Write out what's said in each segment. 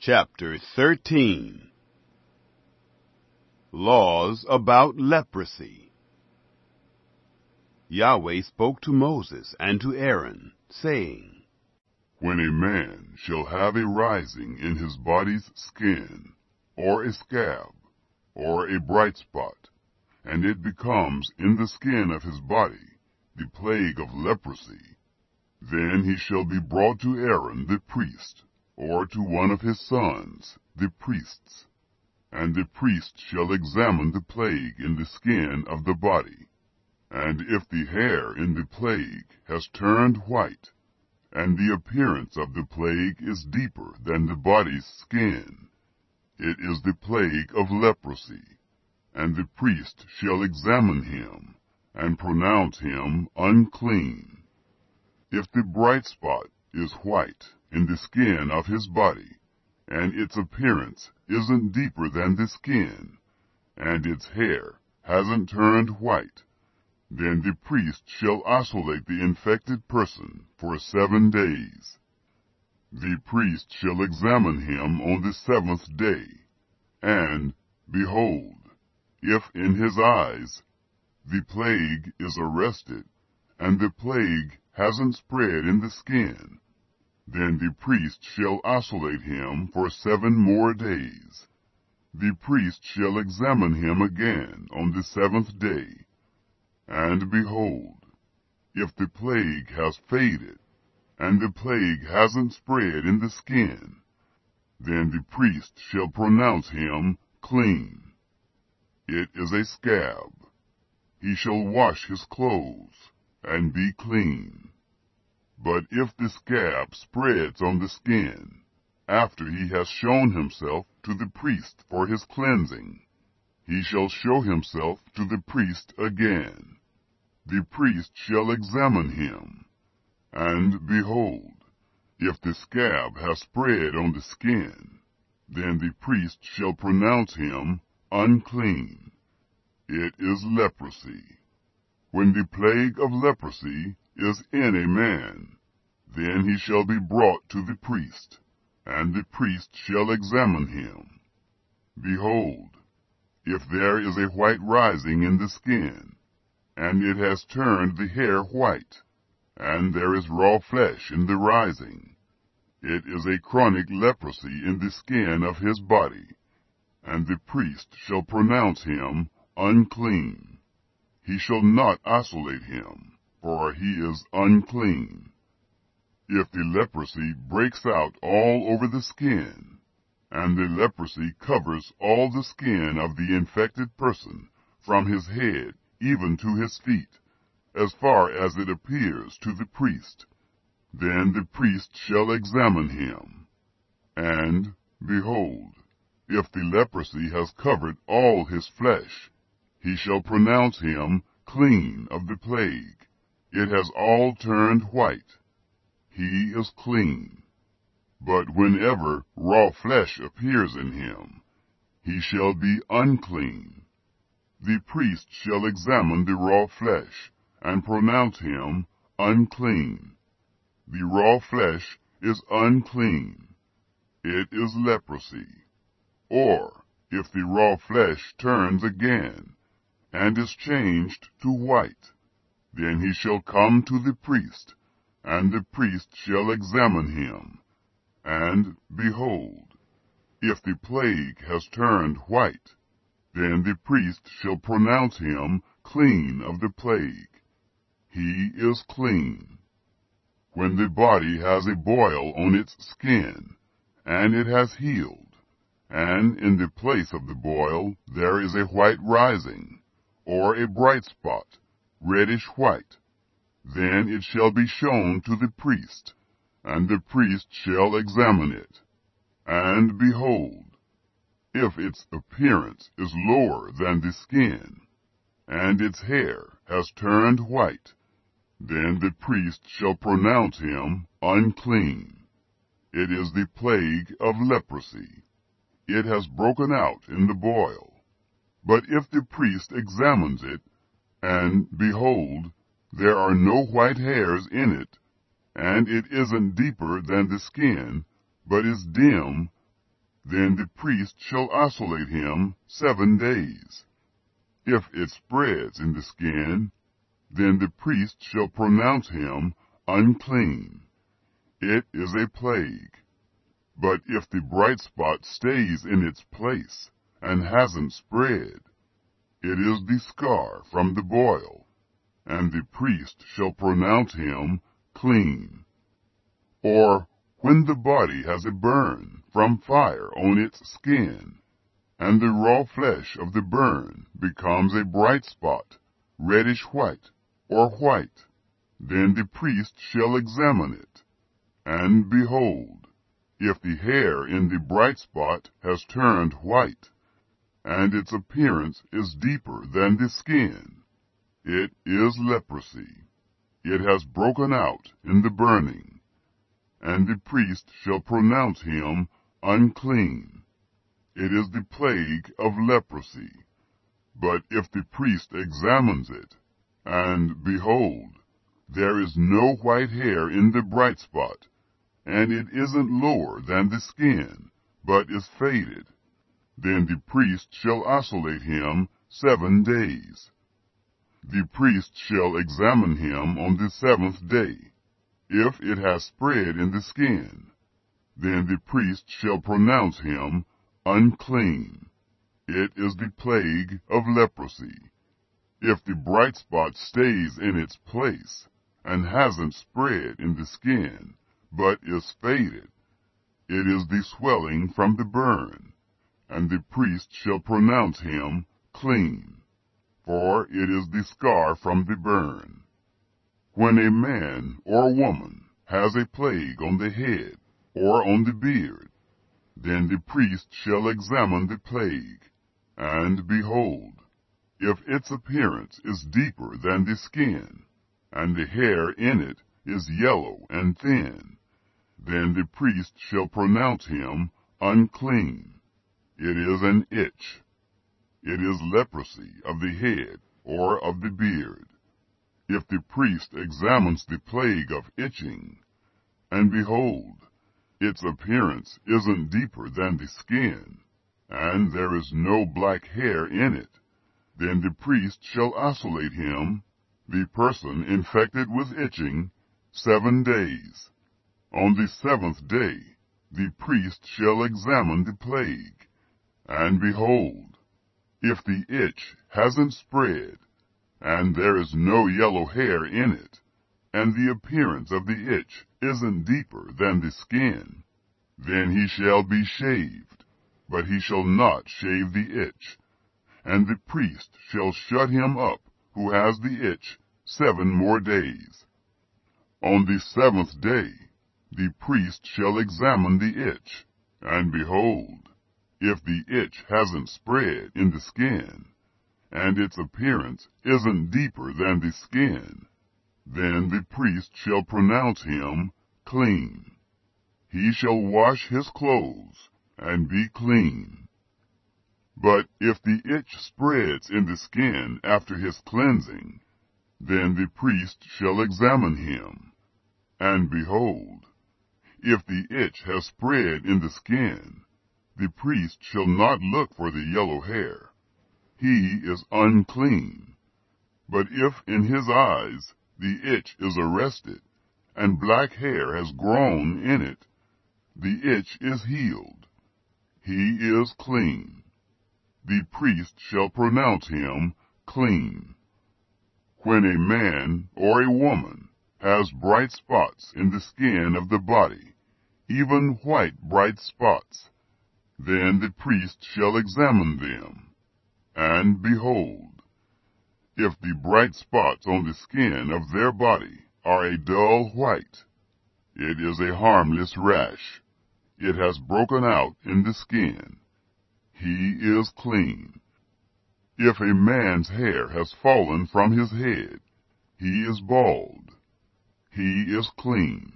Chapter 13. Laws about leprosy. Yahweh spoke to Moses and to Aaron, saying, When a man shall have a rising in his body's skin, or a scab, or a bright spot, and it becomes in the skin of his body the plague of leprosy, then he shall be brought to Aaron the priest, or to one of his sons, the priests. And the priest shall examine the plague in the skin of the body. And if the hair in the plague has turned white, and the appearance of the plague is deeper than the body's skin, it is the plague of leprosy. And the priest shall examine him, and pronounce him unclean. If the bright spot is white in the skin of his body, and its appearance isn't deeper than the skin, and its hair hasn't turned white, then the priest shall isolate the infected person for 7 days. The priest shall examine him on the 7th day, and, behold, if in his eyes the plague is arrested, and the plague hasn't spread in the skin, then the priest shall isolate him for 7 more days. The priest shall examine him again on the 7th day, and behold, if the plague has faded, and the plague hasn't spread in the skin, then the priest shall pronounce him clean. It is a scab. He shall wash his clothes, and be clean. But if the scab spreads on the skin, after he has shown himself to the priest for his cleansing, he shall show himself to the priest again. The priest shall examine him, and behold, if the scab has spread on the skin, then the priest shall pronounce him unclean. It is leprosy. When the plague of leprosy is in a man, then he shall be brought to the priest, and the priest shall examine him. Behold, if there is a white rising in the skin, and it has turned the hair white, and there is raw flesh in the rising, it is a chronic leprosy in the skin of his body, and the priest shall pronounce him unclean. He shall not isolate him, for he is unclean. If the leprosy breaks out all over the skin, and the leprosy covers all the skin of the infected person, from his head even to his feet, as far as it appears to the priest, then the priest shall examine him. And, behold, if the leprosy has covered all his flesh, he shall pronounce him clean of the plague. It has all turned white. He is clean. But whenever raw flesh appears in him, he shall be unclean. The priest shall examine the raw flesh, and pronounce him unclean. The raw flesh is unclean. It is leprosy. Or, if the raw flesh turns again, and is changed to white, then he shall come to the priest, and the priest shall examine him. And, behold, if the plague has turned white, then the priest shall pronounce him clean of the plague. He is clean. When the body has a boil on its skin, and it has healed, and in the place of the boil there is a white rising, or a bright spot, reddish white, then it shall be shown to the priest, and the priest shall examine it. And behold, if its appearance is lower than the skin, and its hair has turned white, then the priest shall pronounce him unclean. It is the plague of leprosy. It has broken out in the boil. But if the priest examines it, and, behold, there are no white hairs in it, and it isn't deeper than the skin, but is dim, then the priest shall isolate him 7 days. If it spreads in the skin, then the priest shall pronounce him unclean. It is a plague. But if the bright spot stays in its place and hasn't spread, it is the scar from the boil, and the priest shall pronounce him clean. Or when the body has a burn from fire on its skin, and the raw flesh of the burn becomes a bright spot, reddish white or white, then the priest shall examine it. And behold, if the hair in the bright spot has turned white, and its appearance is deeper than the skin, it is leprosy. It has broken out in the burning, and the priest shall pronounce him unclean. It is the plague of leprosy. But if the priest examines it, and behold, there is no white hair in the bright spot, and it isn't lower than the skin, but is faded, then the priest shall isolate him 7 days. The priest shall examine him on the 7th day. If it has spread in the skin, then the priest shall pronounce him unclean. It is the plague of leprosy. If the bright spot stays in its place and hasn't spread in the skin, but is faded, it is the swelling from the burn, and the priest shall pronounce him clean, for it is the scar from the burn. When a man or woman has a plague on the head or on the beard, then the priest shall examine the plague, and behold, if its appearance is deeper than the skin, and the hair in it is yellow and thin, then the priest shall pronounce him unclean. It is an itch. It is leprosy of the head or of the beard. If the priest examines the plague of itching, and behold, its appearance isn't deeper than the skin, and there is no black hair in it, then the priest shall isolate him, the person infected with itching, 7 days. On the 7th day the priest shall examine the plague, and behold, if the itch hasn't spread, and there is no yellow hair in it, and the appearance of the itch isn't deeper than the skin, then he shall be shaved, but he shall not shave the itch, and the priest shall shut him up who has the itch 7 more days. On the 7th day the priest shall examine the itch, and behold, if the itch hasn't spread in the skin, and its appearance isn't deeper than the skin, then the priest shall pronounce him clean. He shall wash his clothes and be clean. But if the itch spreads in the skin after his cleansing, then the priest shall examine him, and behold, if the itch has spread in the skin, the priest shall not look for the yellow hair. He is unclean. But if in his eyes the itch is arrested, and black hair has grown in it, the itch is healed. He is clean. The priest shall pronounce him clean. When a man or a woman has bright spots in the skin of the body, even white bright spots, then the priest shall examine them. And behold, if the bright spots on the skin of their body are a dull white, it is a harmless rash. It has broken out in the skin. He is clean. If a man's hair has fallen from his head, he is bald. He is clean.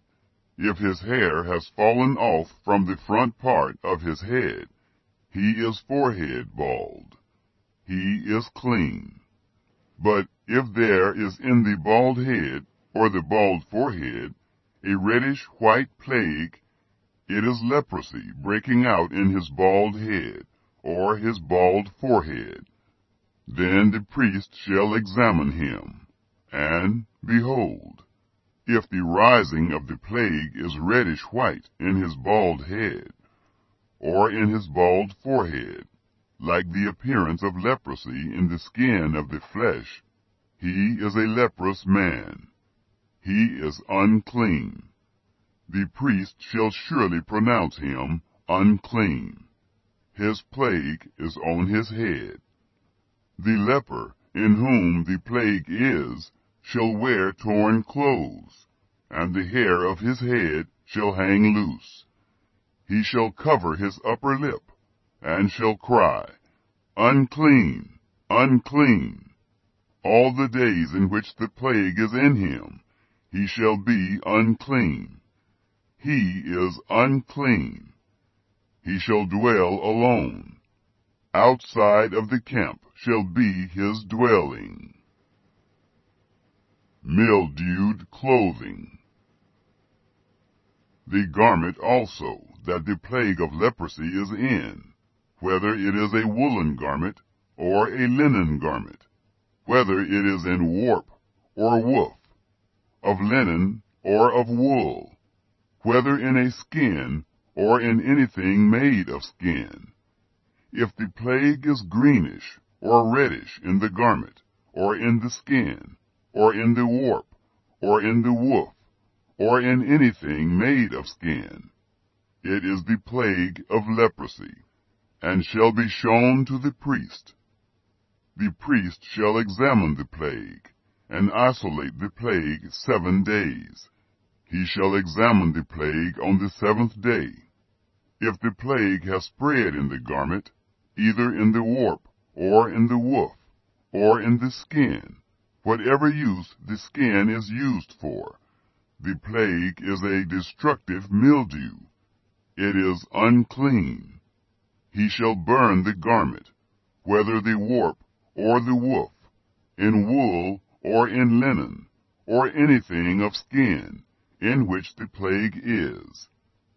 If his hair has fallen off from the front part of his head, he is forehead bald. He is clean. But if there is in the bald head or the bald forehead a reddish white plague, It is leprosy breaking out in his bald head, or his bald forehead. Then the priest shall examine him, and, behold, if the rising of the plague is reddish-white in his bald head, or in his bald forehead, like the appearance of leprosy in the skin of the flesh, he is a leprous man. He is unclean. The priest shall surely pronounce him unclean. His plague is on his head. The leper, in whom the plague is, shall wear torn clothes, and the hair of his head shall hang loose. He shall cover his upper lip, and shall cry, Unclean, unclean. All the days in which the plague is in him, he shall be unclean. He is unclean. He shall dwell alone. Outside of the camp shall be his dwelling. Mildewed clothing. The garment also that the plague of leprosy is in, whether it is a woolen garment or a linen garment, whether it is in warp or woof, of linen or of wool, whether in a skin or in anything made of skin. If the plague is greenish or reddish in the garment, or in the skin, or in the warp, or in the woof, or in anything made of skin, it is the plague of leprosy, and shall be shown to the priest. The priest shall examine the plague, and isolate the plague 7 days. He shall examine the plague on the 7th day. If the plague has spread in the garment, either in the warp, or in the woof, or in the skin, whatever use the skin is used for, the plague is a destructive mildew. It is unclean. He shall burn the garment, whether the warp or the woof, in wool or in linen, or anything of skin, in which the plague is.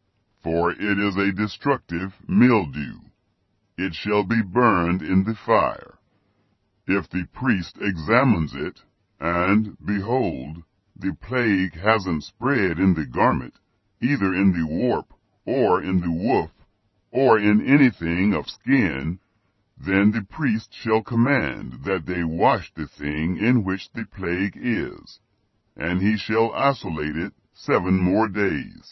For it is a destructive mildew. It shall be burned in the fire. If the priest examines it, and, behold, the plague hasn't spread in the garment, either in the warp, or in the woof, or in anything of skin, then the priest shall command that they wash the thing in which the plague is, and he shall isolate it 7 more days.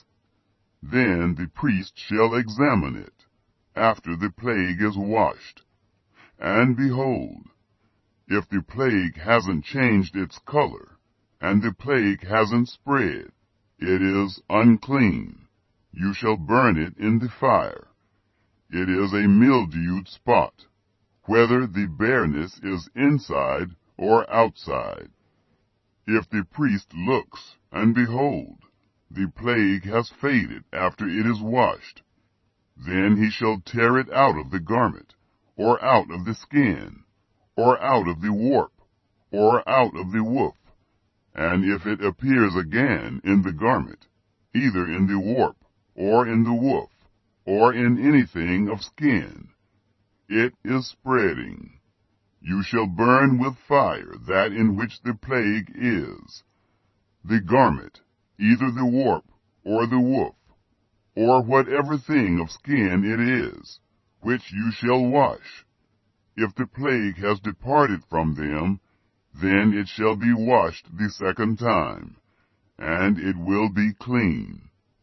Then the priest shall examine it, after the plague is washed. And behold, if the plague hasn't changed its color, and the plague hasn't spread, it is unclean. You shall burn it in the fire. It is a mildewed spot, whether the bareness is inside or outside. If the priest looks, and behold, the plague has faded after it is washed, then he shall tear it out of the garment, or out of the skin, or out of the warp, or out of the woof. And if it appears again in the garment, either in the warp, or in the woof, or in anything of skin, it is spreading. You shall burn with fire that in which the plague is. The garment, either the warp, or the woof, or whatever thing of skin it is, which you shall wash. If the plague has departed from them, then it shall be washed the 2nd time, and it will be clean.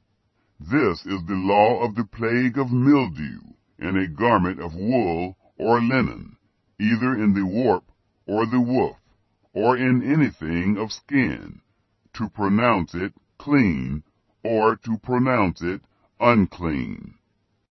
This is the law of the plague of mildew in a garment of wool or linen, either in the warp or the woof, or in anything of skin, to pronounce it clean, or to pronounce it unclean.